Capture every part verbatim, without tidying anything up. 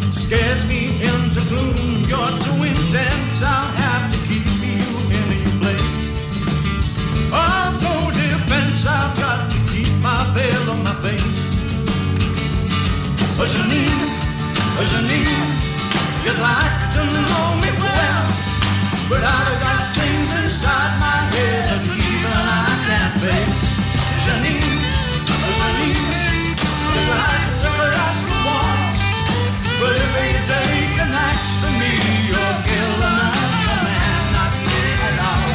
scares me into gloom. You're too intense, I'll have to keep you in your place. Of no defense, I've got to keep my veil on my face. Oh, Janine, oh, Janine, you'd like to know me well, but I've got things inside my head that even I can't face. Janine, oh, Janine, you'd like to cross the walls, but if you take an axe to me, you'll kill another man, not me at all.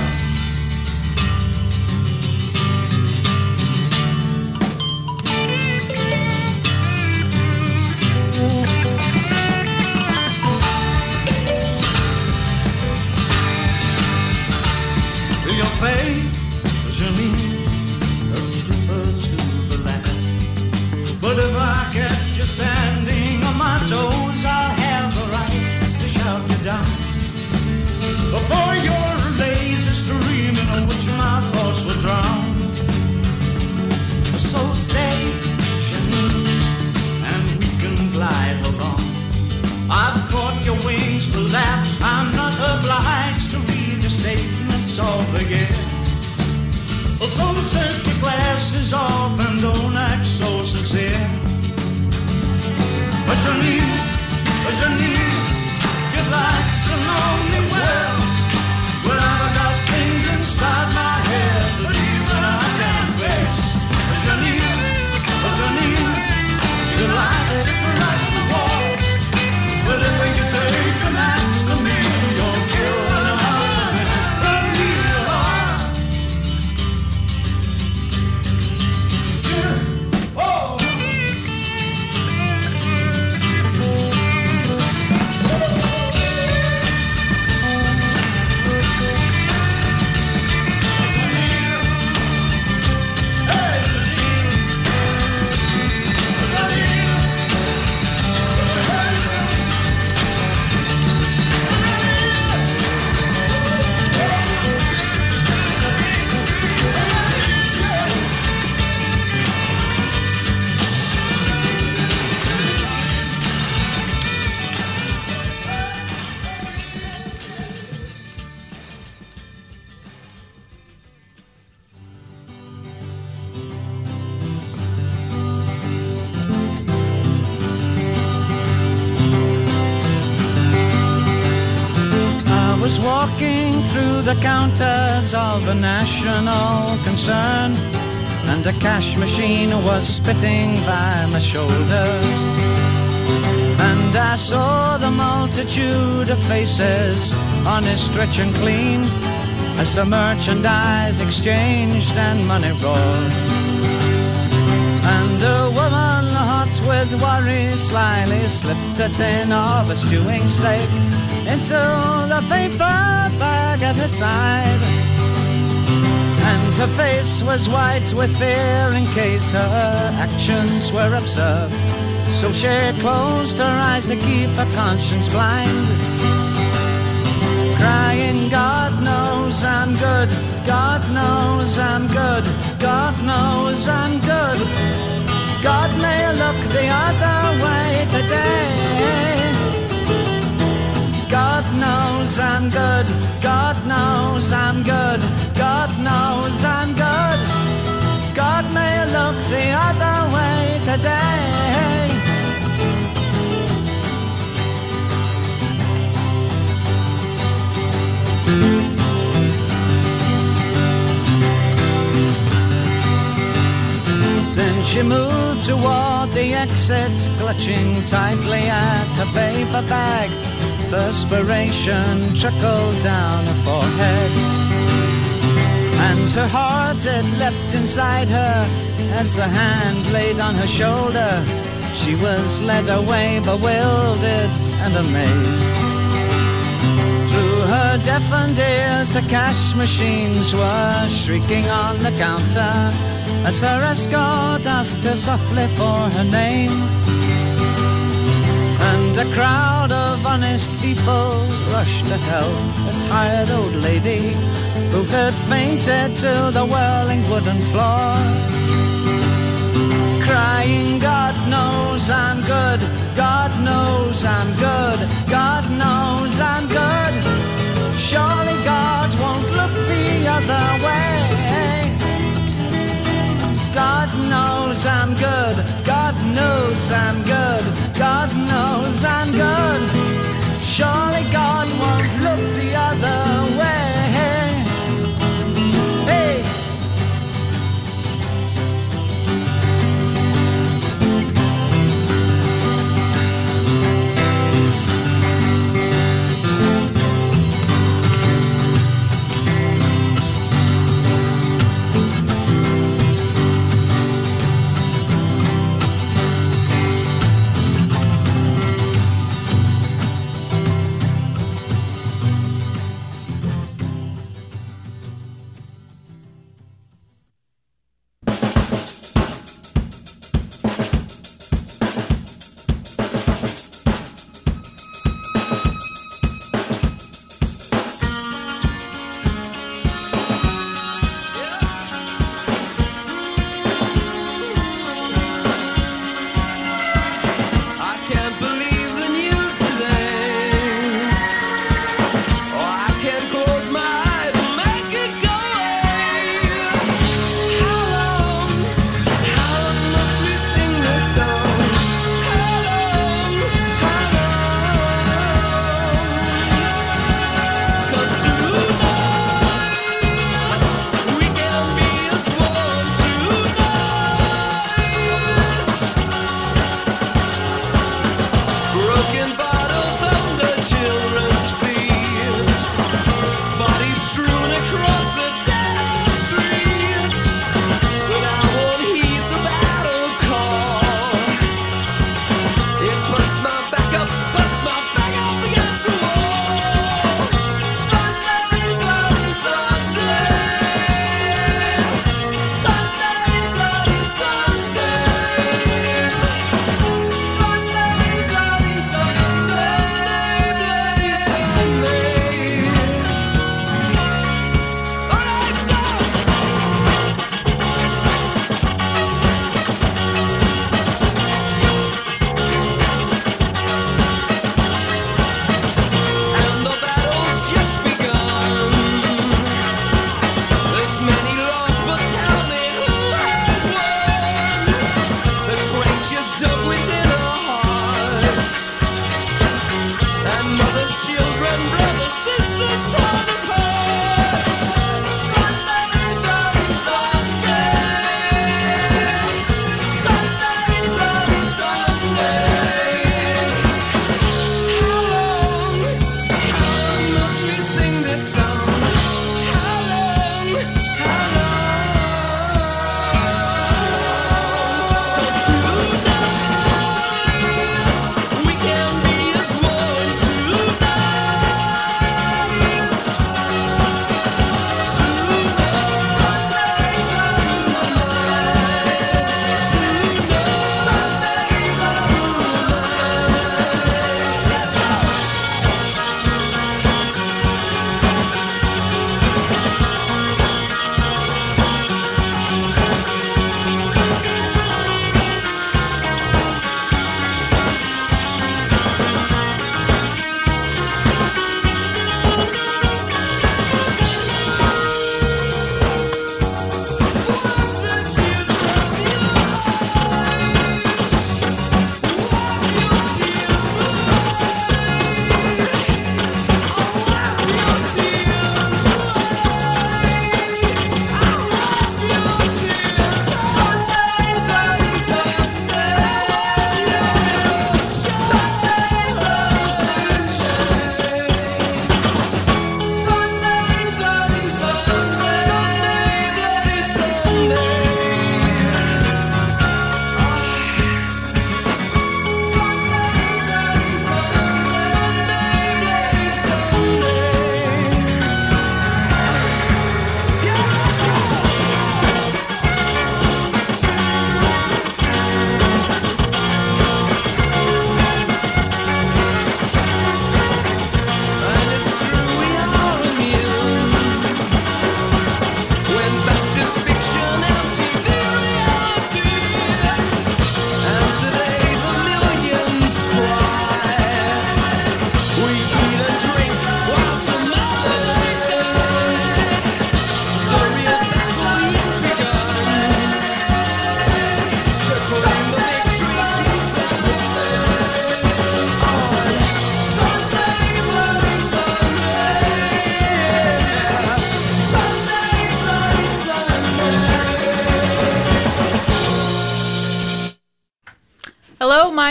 Your faith, Janine, a trooper to the last. But if I catch you standing on my toes, I'll have the right to shout you down. Before your lazy stream in which my thoughts will drown. So stay, Janine, and we can glide along. I've caught your wings to laugh. I'm not obliged to read your statements of the year. So take your glasses off and don't act so sincere. But Janine, but Janine, you'd like to know me well, but I've got things inside my head that even I can't face. But Janine, but Janine, you'd like to crush the walls, but if you take an axe to me, you'll kill another man. Run me along. Yeah. Oh. Walking through the counters of a national concern, and a cash machine was spitting by my shoulder. And I saw the multitude of faces, honest, rich and clean, as the merchandise exchanged and money rolled. And a woman hot with worry slyly slipped a tin of a stewing steak into the paper bag at her side. And her face was white with fear in case her actions were observed. So she closed her eyes to keep her conscience blind, crying, God knows I'm good, God knows I'm good, God knows I'm good. God may look the other way today. God knows I'm good, God knows I'm good, God knows I'm good. God may look the other way today. Then she moved toward the exit, clutching tightly at her paper bag. Perspiration trickled down her forehead, and her heart had leapt inside her as a hand laid on her shoulder. She was led away, bewildered and amazed. Through her deafened ears, the cash machines were shrieking on the counter as her escort asked her softly for her name. And a crowd of honest people rushed to help a tired old lady who had fainted to the whirling wooden floor, crying, God knows I'm good, God knows I'm knows I'm good. God knows I'm good. Surely God won't look the other way. Hey!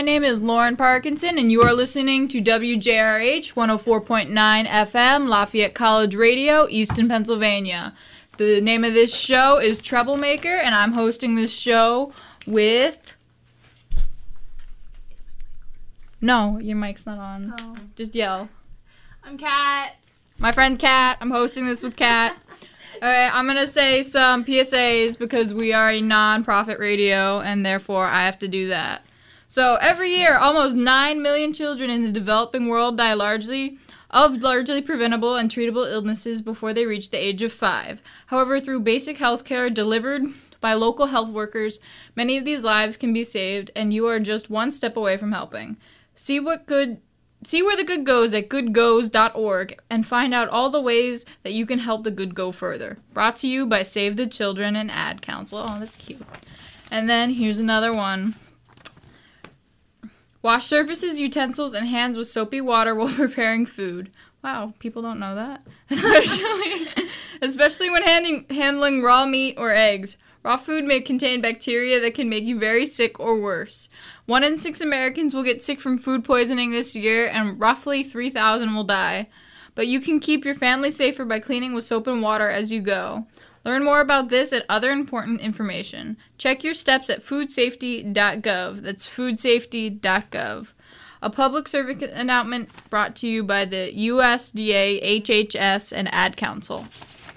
name is Lauren Parkinson, and you are listening to W J R H one oh four point nine F M, Lafayette College Radio, Easton, Pennsylvania. The name of this show is Troublemaker, and I'm hosting this show with... No, your mic's not on. Oh. Just yell. I'm Kat. My friend Kat. I'm hosting this with Kat. Alright, I'm going to say some P S As because we are a non-profit radio, and therefore I have to do that. So, every year, almost nine million children in the developing world die largely of largely preventable and treatable illnesses before they reach the age of five. However, through basic health care delivered by local health workers, many of these lives can be saved, and you are just one step away from helping. See what good... See where the good goes at good goes dot org and find out all the ways that you can help the good go further. Brought to you by Save the Children and Ad Council. Oh, that's cute. And then here's another one. Wash surfaces, utensils, and hands with soapy water while preparing food. Wow, people don't know that. Especially, especially when handing, handling raw meat or eggs. Raw food may contain bacteria that can make you very sick or worse. One in six Americans will get sick from food poisoning this year, and roughly three thousand will die. But you can keep your family safer by cleaning with soap and water as you go. Learn more about this and other important information. Check your steps at food safety dot gov. That's food safety dot gov. A public service announcement brought to you by the U S D A, H H S, and Ad Council.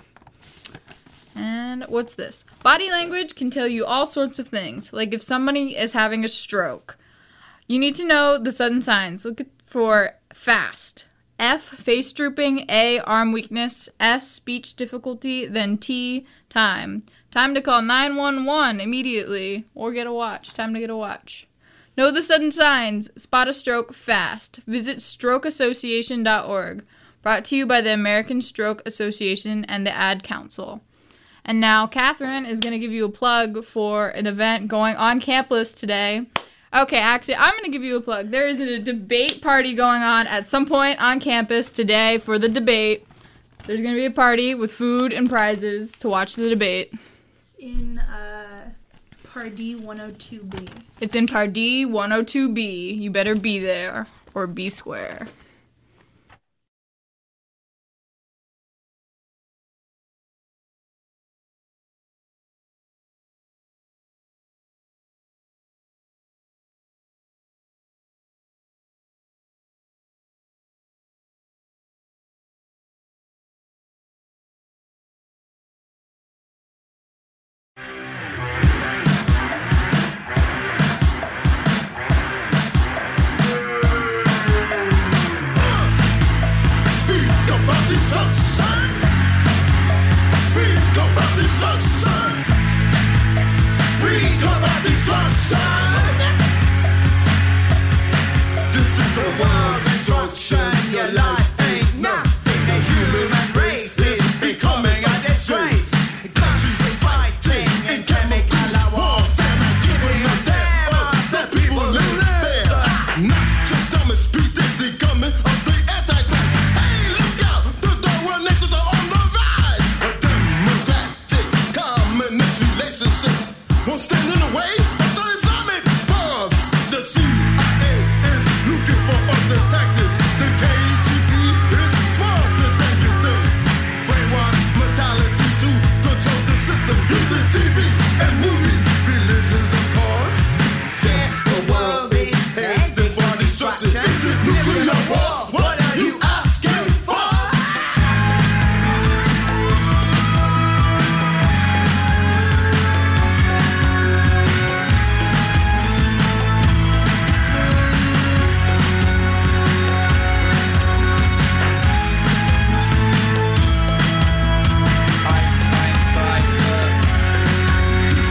And what's this? Body language can tell you all sorts of things, like if somebody is having a stroke. You need to know the sudden signs. Look for fast. F, face drooping. A, arm weakness. S, speech difficulty. Then T, time. Time to call nine one one immediately, or get a watch. Time to get a watch. Know the sudden signs. Spot a stroke fast. Visit stroke association dot org. Brought to you by the American Stroke Association and the Ad Council. And now Catherine is going to give you a plug for an event going on campus today. Okay, actually, I'm going to give you a plug. There is a debate party going on at some point on campus today for the debate. There's going to be a party with food and prizes to watch the debate. It's in uh, Pardee one oh two B. It's in Pardee one oh two B. You better be there or be square.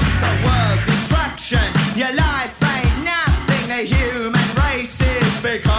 Your life ain't nothing, the human race is becoming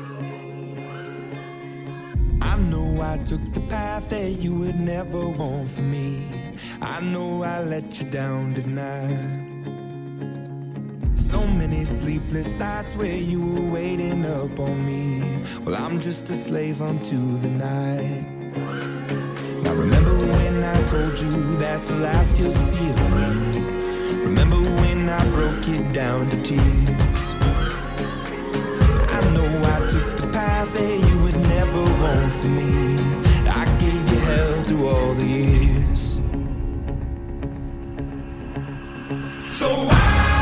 I know I took the path that you would never want for me. I know I let you down tonight. So many sleepless nights where you were waiting up on me. Well, I'm just a slave unto the night. Now remember when I told you that's the last you'll see of me. Remember when I broke it down to tears. I know I took the path that you would never want for me. I gave you hell through all the years. So I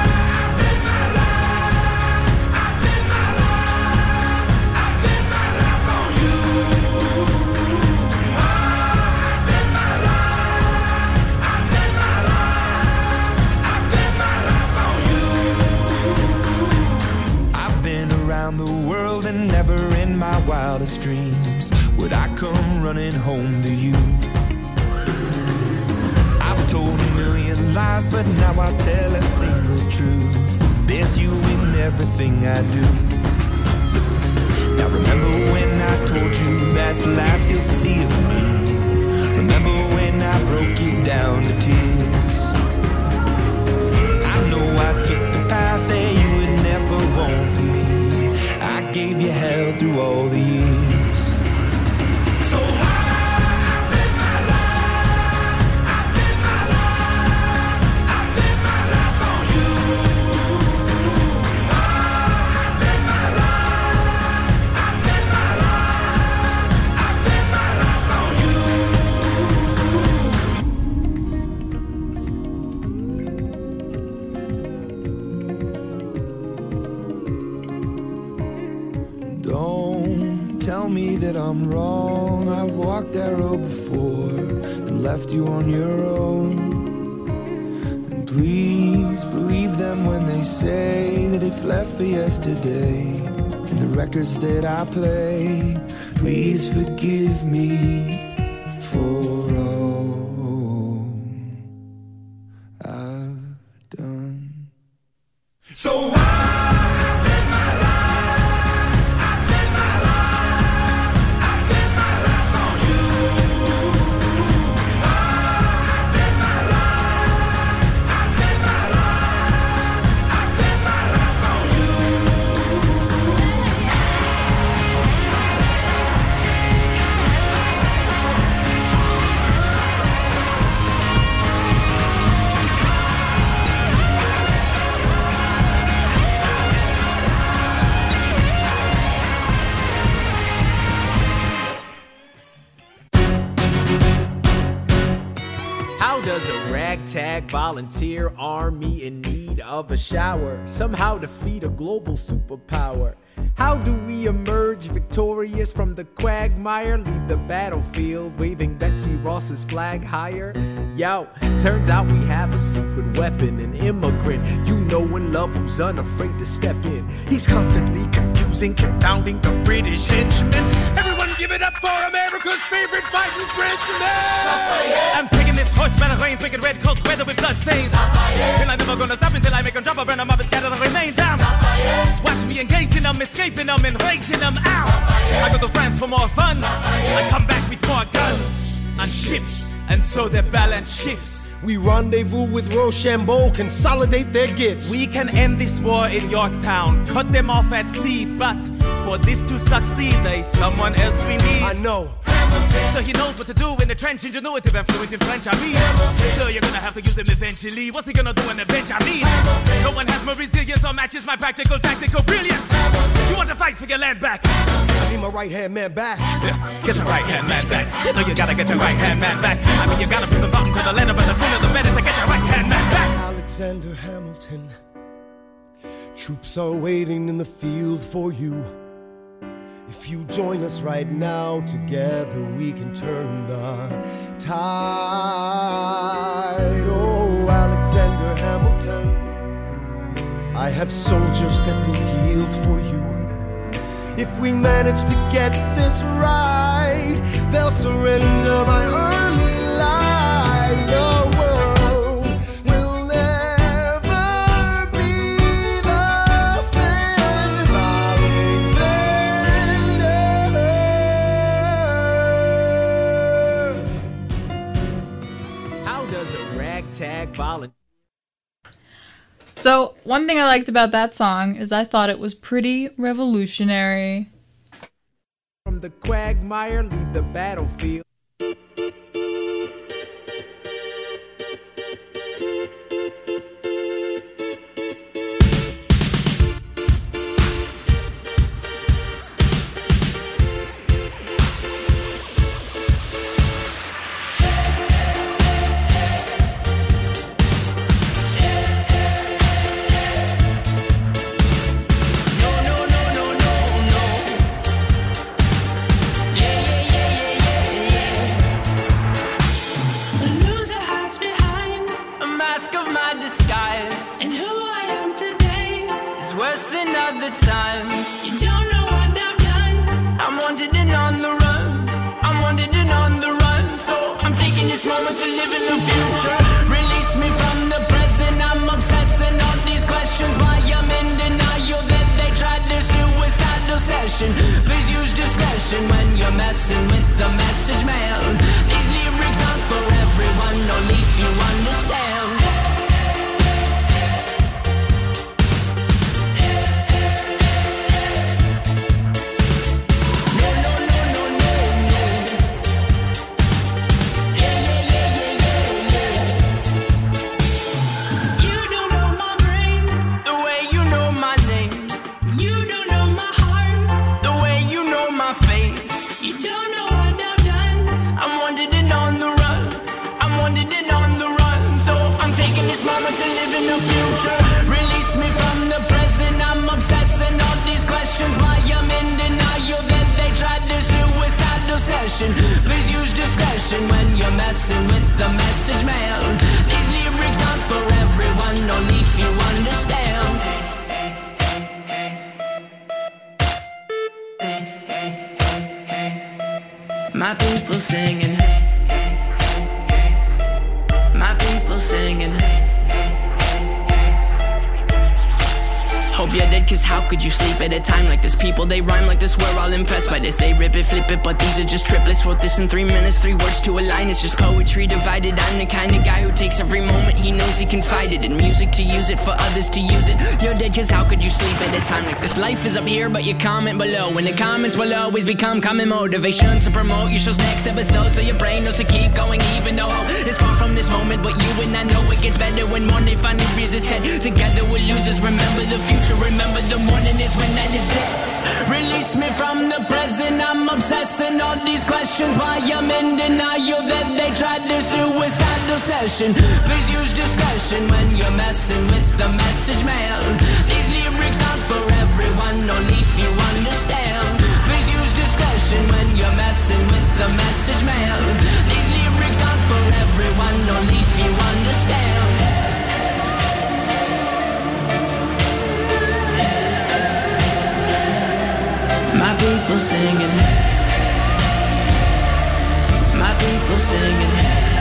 the world and never in my wildest dreams would I come running home to you. I've told a million lies, but now I tell a single truth. There's you in everything I do. Now remember when I told you that's the last you'll see of me. Remember when I broke it down to tears. I know I took the path that you would never want for me. I gave you hell through all the years. So I live my life, I live my life, I live my life on you. I live my life, I live my life, I live my life on you. Don't tell me that I'm wrong. I've walked that road before and left you on your own. And please believe them when they say that it's left for yesterday. And the records that I play, please forgive me for all I've done. So I does a ragtag volunteer army in need of a shower somehow defeat a global superpower? How do we emerge victorious from the quagmire? Leave the battlefield waving Betsy Ross's flag higher? Yo, turns out we have a secret weapon, an immigrant you know and love who's unafraid to step in. He's constantly confusing, confounding the British henchmen. Everyone give it up for America's favorite fighting Frenchman! I'm taking this horse by the reins, making red coats weather with blood stains. And I'm never gonna stop until I make them drop, I burn them up and scatter the remains down. Watch me engaging them, escaping them and rating them out. I go to France for more fun, I come back with more guns and ships, and so their balance shifts. We rendezvous with Rochambeau, consolidate their gifts. We can end this war in Yorktown, cut them off at sea, but for this to succeed, there's someone else we need. I know. So he knows what to do in the trench, ingenuitive and fluent in French, I mean. So you're gonna have to use him eventually. What's he gonna do on the bench, I mean? No one has more resilience or matches my practical, tactical brilliance. You want to fight for your land back? I need my right-hand man back. Yeah, get your right-hand man back. You know you gotta get your right-hand man back. I mean, you gotta put some thought into the letter, but the sooner the better to get your right-hand man back. Alexander Hamilton, troops are waiting in the field for you. If you join us right now, together we can turn the tide. Oh, Alexander Hamilton, I have soldiers that will yield for you. If we manage to get this right, they'll surrender my early life. The world will never be the same. Alexander volunteer. So, one thing I liked about that song is I thought it was pretty revolutionary. From the quagmire, leave the battlefield. Times. You don't know what I've done. I'm wanted and on the run. I'm wanted and on the run. So I'm taking this moment to live in the future. Release me from the present. I'm obsessing on these questions. Why I'm in denial that they tried this suicidal session. Please use discretion when you're messing with the message, man. These lyrics aren't for everyone, only if you understand. Please use discretion when you're messing with the message, man. These lyrics aren't for everyone, only if you understand. My people singing, my people singing. Hope you're dead, cause how could you sleep at a time like this? People, they rhyme like this, we're all impressed by this. They rip it, flip it, but these are just triplets. Wrote this in three minutes, three words to a line. It's just poetry divided. I'm the kind of guy who takes every moment he knows he can fight it. In music to use it, for others to use it. You're dead, cause how could you sleep at a time like this? Life is up here, but you comment below. And the comments will always become common motivation to promote your show's next episode. So your brain knows to keep going, even though it's far from this moment. But you and I know it gets better when morning finally rears its head. Together we're losers, remember the future. Remember the morning is when night is dead. Release me from the present. I'm obsessing on these questions. Why I'm in denial that they tried this suicidal session. Please use discretion when you're messing with the message, man. These lyrics aren't for everyone, only if you understand. Please use discretion when you're messing with the message, man. These lyrics aren't for everyone, only if you understand. My people singing, my people singing,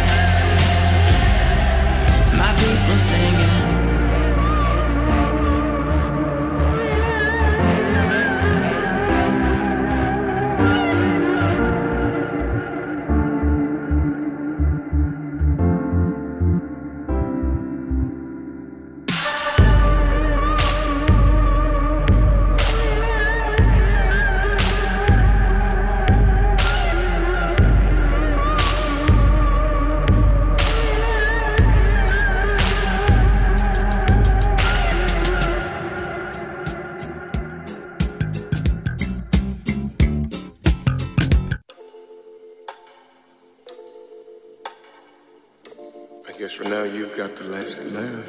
my people singing. For now, you've got the last laugh.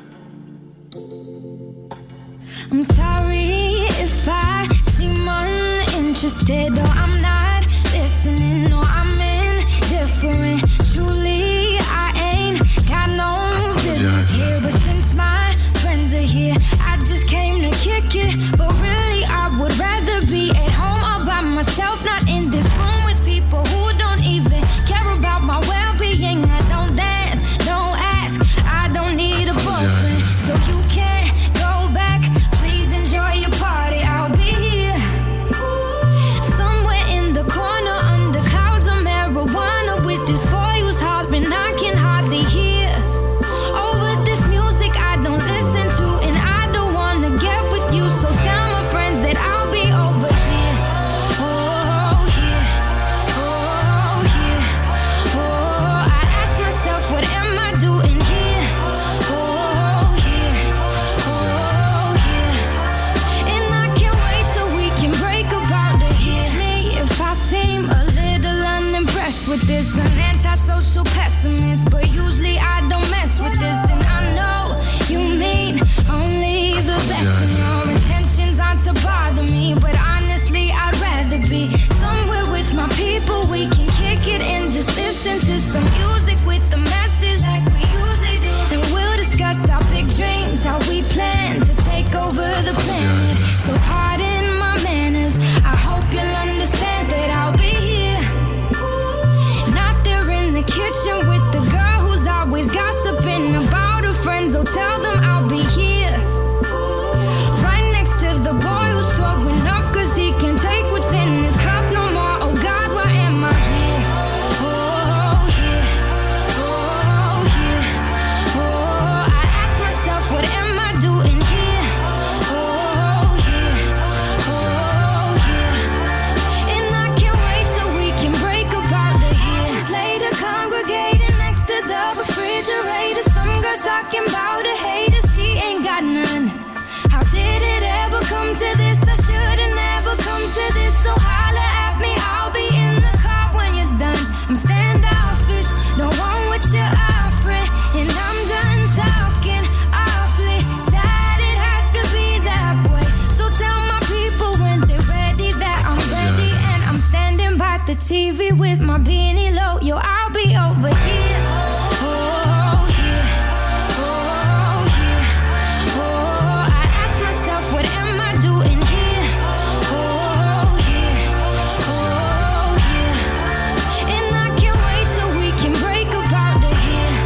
I'm sorry if I seem uninterested, or I'm not listening, or I'm indifferent. Truly, I ain't got no business here, but since my friends are here, I just came to kick it. But really, I would rather be at home all by myself, not in this room with people who don't even care about my well-being. I don't dance, don't ask, I don't need a boyfriend, so you can't go back. Please enjoy your party, I'll be here somewhere Once an antisocial pessimist, but usually I don't mess with this. And I know you mean only the best, and your intentions aren't to bother me. But honestly, I'd rather be somewhere with my people. We can kick it and just listen to some music with the message like we usually do. And we'll discuss our big dreams, how we plan to take over the planet. So pardon my manners, I hope you'll understand that I'll be here. Not there in the kitchen with the girl who's always gossiping about her friends. Oh, tell them I'll be here. Right next to the boy who's throwing up cause he can't take what's in his cup no more. Oh God, why am I here? Oh yeah, oh yeah, oh, I ask myself, what am I doing here? Oh yeah, oh yeah, and I can't wait till we can break up out of here. It's later congregating next to the refrigerator. Some girl talking about a hater, she ain't got none. How did it ever come to this? I should've never come to this. So holla at me, I'll be in the car when you're done. I'm standoffish, no one with your offering, and I'm done talking awfully. Sad it had to be that way. So tell my people when they're ready that I'm ready, and I'm standing by the T V with my beanie low. Yo, I'll be over here. Oh yeah, oh yeah, oh, I ask myself, what am I doing here? Oh yeah, oh yeah, and I can't wait till we can break up out of here.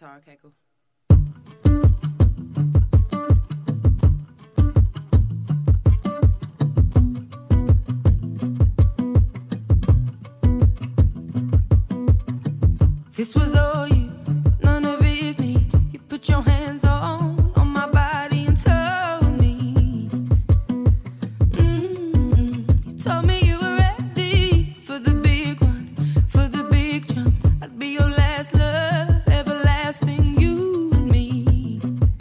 guitar. Okay, cool. This was all you, none of it me. You put your hands on, on my body and told me. Mm, you told me you were ready for the big one, for the big jump. I'd be your last love, everlasting, you and me.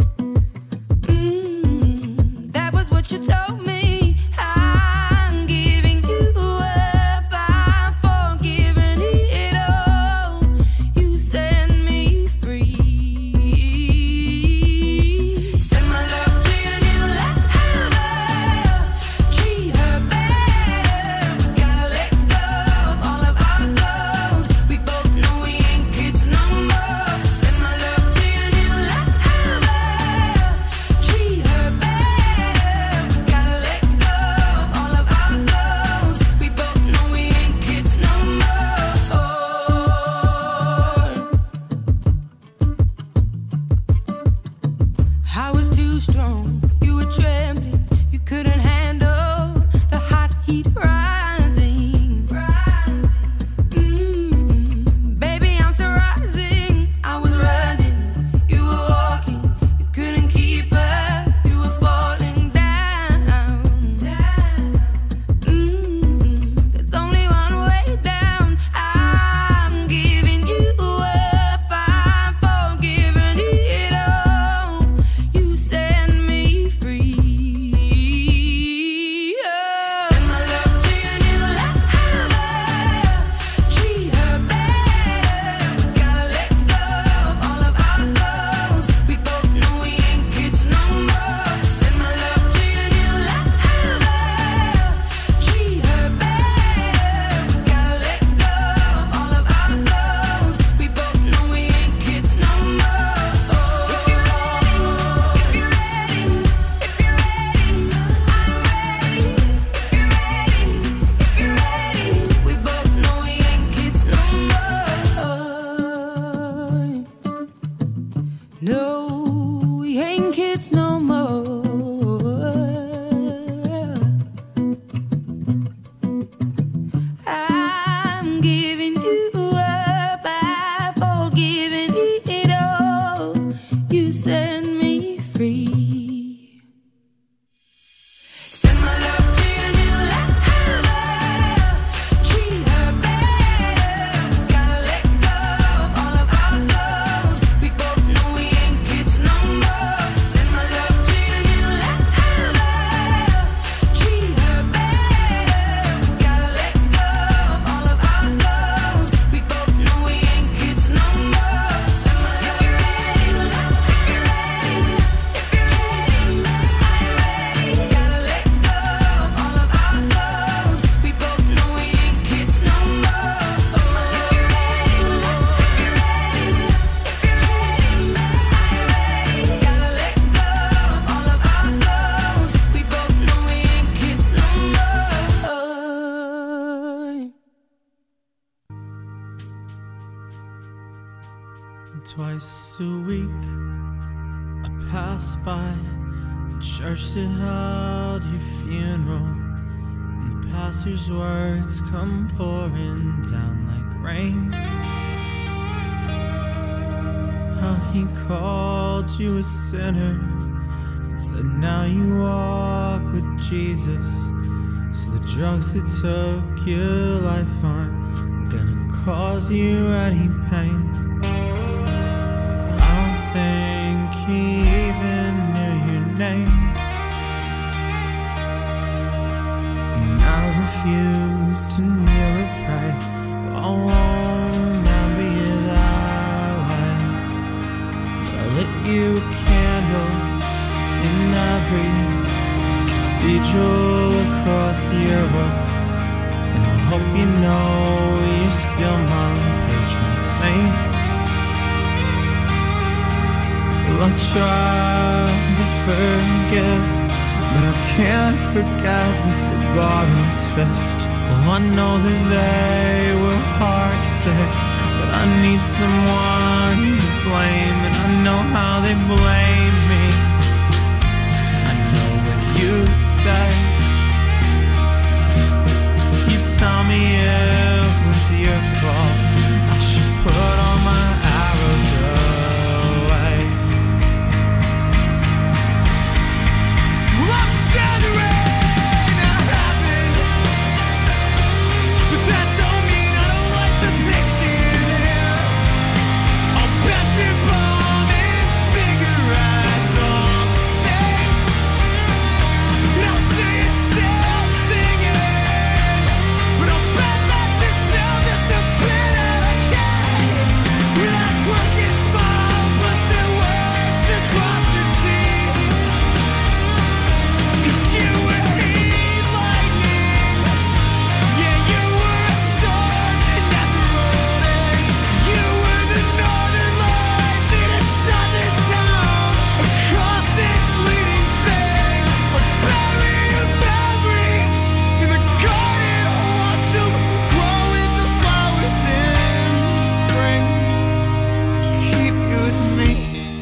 Mm, that was what you told me. I'm giving you up, I'm forgiving it all. You set me free. Send my love to your new lover. Treat her better. Gotta let go of all of our goals. We both know we ain't kids no more. Send my love to your new lover. Treat her better. Gotta let go of all of our goals. We both know we ain't kids no more. I was too strong, you were trembling, you couldn't handle the hot heat rising. Mm, baby, I'm still rising. I was running, you were walking, you couldn't keep up, you were falling down. Mm, there's only one way down. I'm giving you up, I'm forgiving it all. You set me free. Oh. Send my love to your new lover. Treat her better. Gotta let go of all of our goals. We both know we ain't kids no more. Send my love to your new lover. Treat her better. Gotta let go of all of our goals. We both know we ain't kids no more. If you're ready, if you're ready, if you're ready, I'm ready. If you're ready, if you're ready, we both know we ain't kids no more. No, we ain't kids no more. I'm giving you up, I'm forgiving it all. You set me free. Send my love to your new lover. Treat her better. Gotta let go of all of our goals. We both know we ain't kids no more. Send my love to your new lover. Treat her better. Gotta let go of all of our goals. We both know we ain't kids no more. Send my love. If you're ready, if you're ready, if you're ready, I'm ready. Gotta let go of all of our goals. We both know we ain't kids no more. If you're ready, if you're ready, if you're ready, I'm ready. Gotta let go of all of our goals. We both know we ain't kids no more. Twice a week I pass by the church that held your funeral, and the pastor's words come pouring down like rain. How he called you a sinner and said now you walk with Jesus. So the drugs that took your life aren't gonna cause you any pain. I don't think he even knew your name, and I refuse to kneel or pray. I won't remember you that way, but I lit you a candle in every cathedral across Europe, and I hope you know you're still my patron saint. Well, I tried to forgive, but I can't forget the cigar in his fist. Oh, I know that they were heart sick, but I need someone to blame, and I know how they blame me. I know what you'd say. You'd tell me it was your fault. I should put all my arrows away. Well, I'm shattered and happen, but that don't mean I don't like to fix it. I'll bet you bomb and cigarettes on stage, and I'll see you still singing, but I'll bet that you're still just a bit of a kid. With that crooked smile, pushing words across the sea. 'Cause you were heat lightning, yeah, you were a sun never rolling. You were the northern lights in a southern town, a constant fleeting thing, a berry of memories in the garden. Watch 'em grow with the flowers in spring. Keep you with me.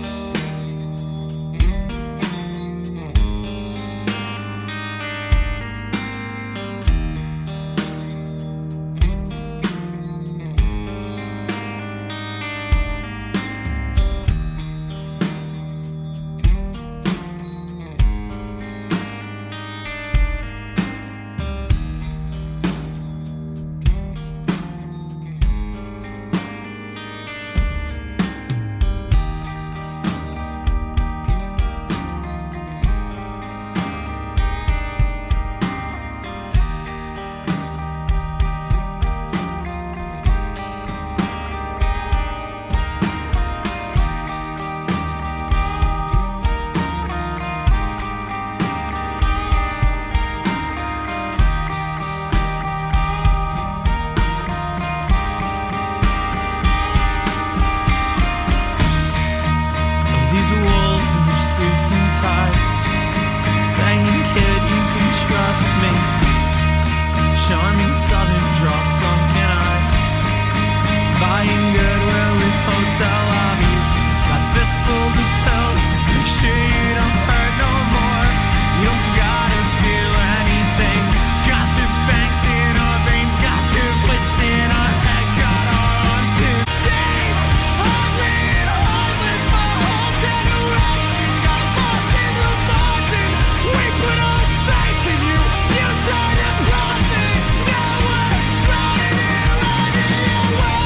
These wolves in their suits and ties, saying, kid, you can trust me. Charming southern draw, sunken eyes, buying goodwill in hotel lobbies, got fistfuls of pills to make sure you don't hurt no more. You don't gotta feel anything. Got the fangs in our veins, got the bliss in our head, got our arms to shake. Hardly and heartless, my whole generation got lost in the margin. We put our faith in you, you turned a profit. Now we're trying to run it away.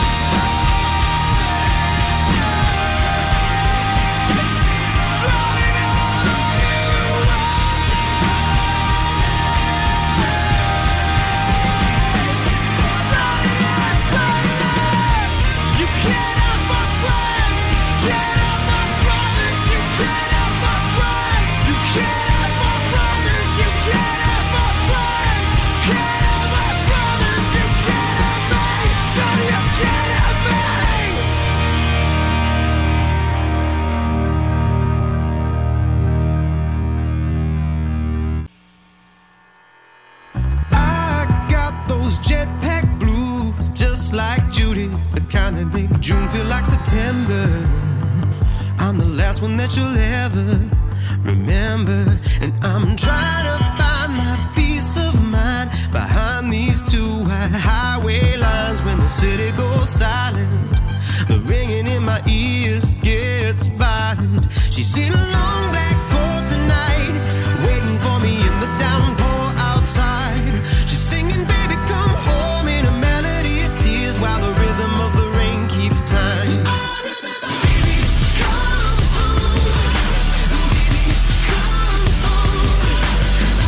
That make June feel like September. I'm the last one that you'll ever remember, and I'm trying to find my peace of mind behind these two wide highway lines. When the city goes silent, the ringing in my ears gets violent. She's in a long black coat tonight, waiting for me in the downpour outside. She's singing, baby, come home, in a melody of tears, while the rhythm of the rain keeps time. I remember, baby, come home, baby, come home.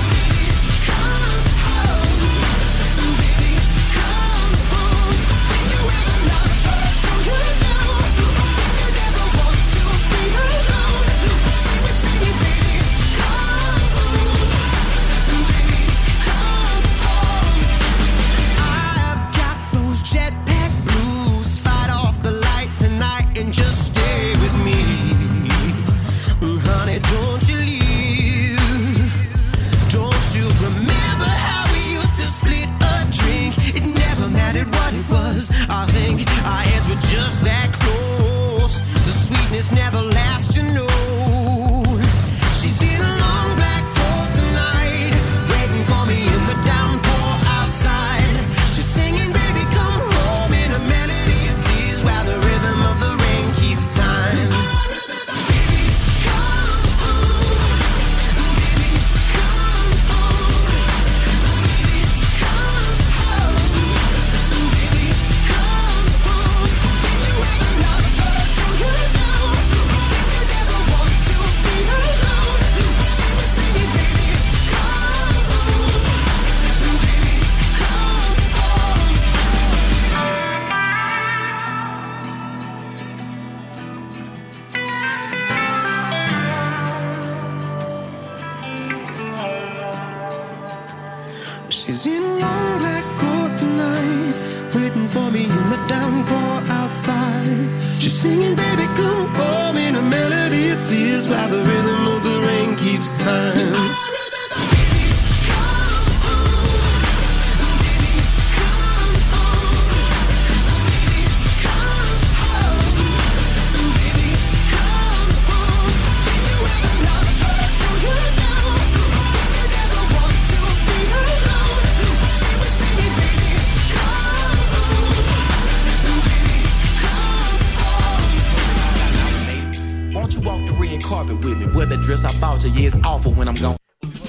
She's in a long black coat tonight, waiting for me in the downpour outside. She's singing, baby, come home, in a melody of tears, while the rhythm of the rain keeps time. Carpet with me. Wear the dress I bought you, yeah, it's awful when I'm gone.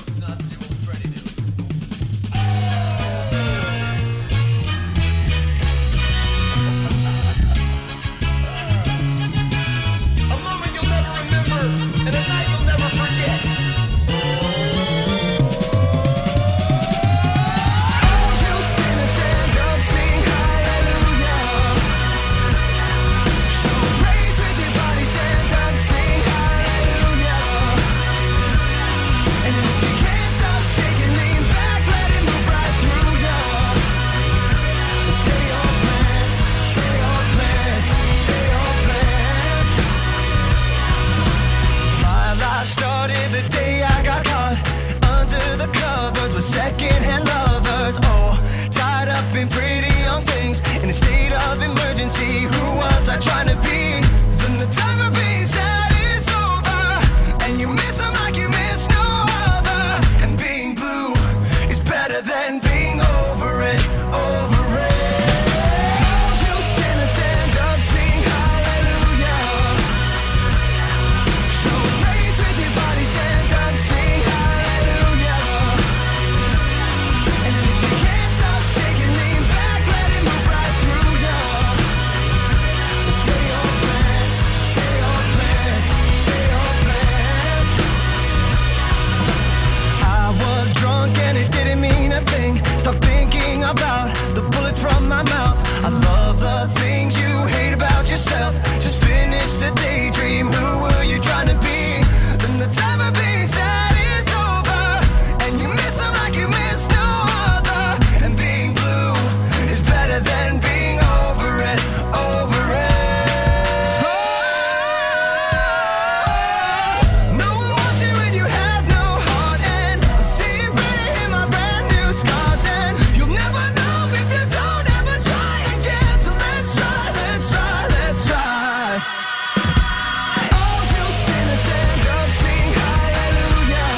A moment you'll never remember, and a night you'll never forget. Oh, you sinners, stand up, sing hallelujah. So praise with your body, stand up, sing hallelujah. And if you can't stop shaking, lean back, let it move right through ya. Say your prayers, say your prayers, say your prayers. My life started the day I got caught under the covers with secondhand lovers. Oh, tied up in pretty young things in a state of emergency. Who was I trying to be? Then the time of being sad is over, and you miss them like you miss no other. And being blue is better than being over it, over it. Oh, you sinners, stand up, sing hallelujah. So praise with your body, stand up, sing hallelujah. And if you can't stop shaking, lean back, let it move right through ya. Say your prayers, say your prayers, say your prayers. I was drunk and it didn't mean a thing. Stop thinking about the bullets from my mouth. I love the things you hate about yourself. Just finish the daydream. Who were you trying to be? Then the time of being sad is over, and you miss them like you miss no other. And being blue is better than being over it, over it. Oh, no one wants you when you have no heart, and I'm seeing pretty in my brand new scars, and you'll never know if you don't ever try again. So let's try, let's try, let's try. Oh, you sinners, stand up, sing hallelujah.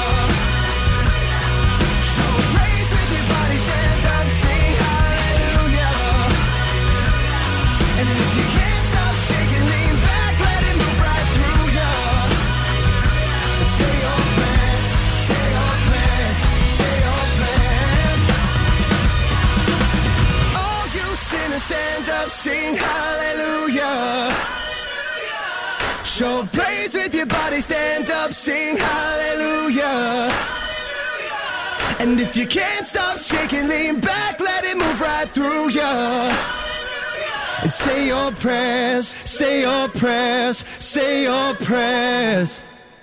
So praise with your body, stand up, sing hallelujah. And if you can't stop shaking, lean back, let it move right through ya. Say your prayers, say your prayers, say your prayers. Oh, you sinners, stand up, sing hallelujah. Show praise with your body, stand up, sing hallelujah. And if you can't stop shaking, lean back, let it move right through ya. And say your prayers, say your prayers, say your prayers.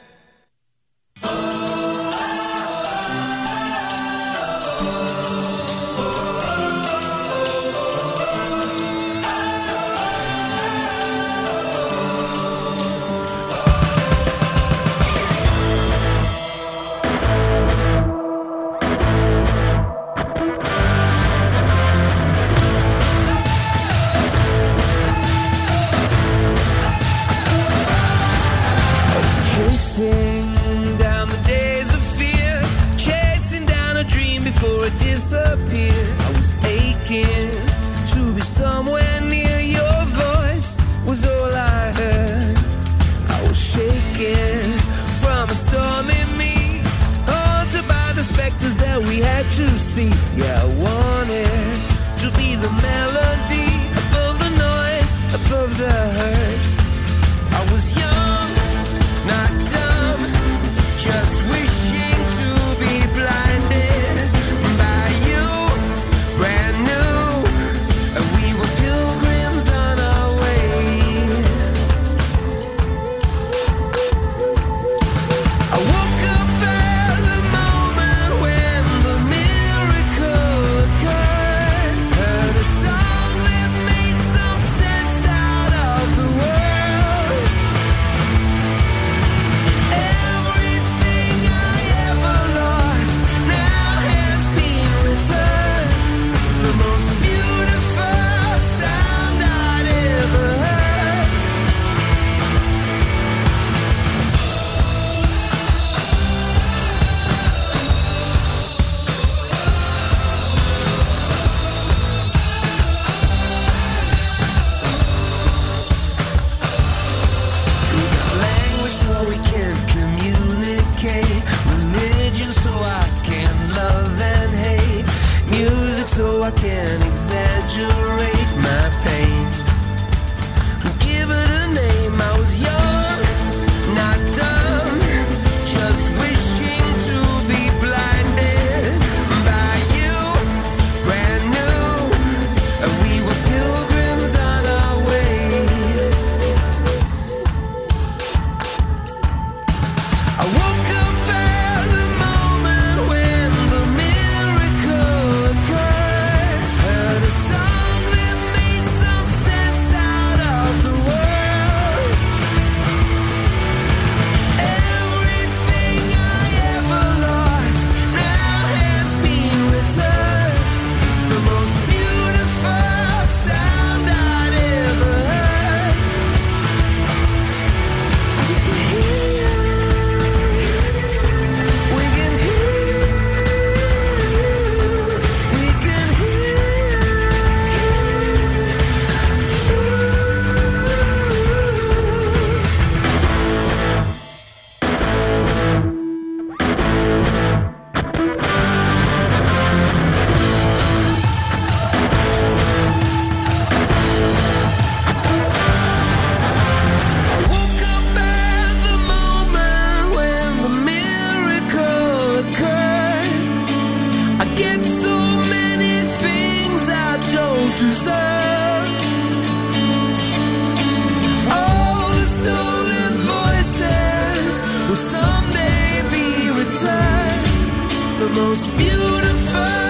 Chasing down the days of fear, chasing down a dream before it disappeared. I was aching to be somewhere near. Your voice was all I heard. I was shaking from a storm in me, haunted by the specters that we had to see. Yeah, I wanted to be the melody above the noise, above the hurt. I was young, not dumb, just wishing to be blinded by you, brand new, and we were pilgrims on our way. I woke up at the moment when the miracle I can't exaggerate my pain. Give it a name, I was young, not dumb, just wishing to be blinded by you, brand new, and we were pilgrims on our way. I woke up at the moment when the miracle occurred, heard a song that made some sense out of the world. Everything I ever lost now has been returned. The most beautiful sound I'd ever heard. We can hear, we can hear, we can hear. I woke up at the moment when the miracle occurred. I get so many things I don't deserve. All the stolen voices will someday be returned. The most beautiful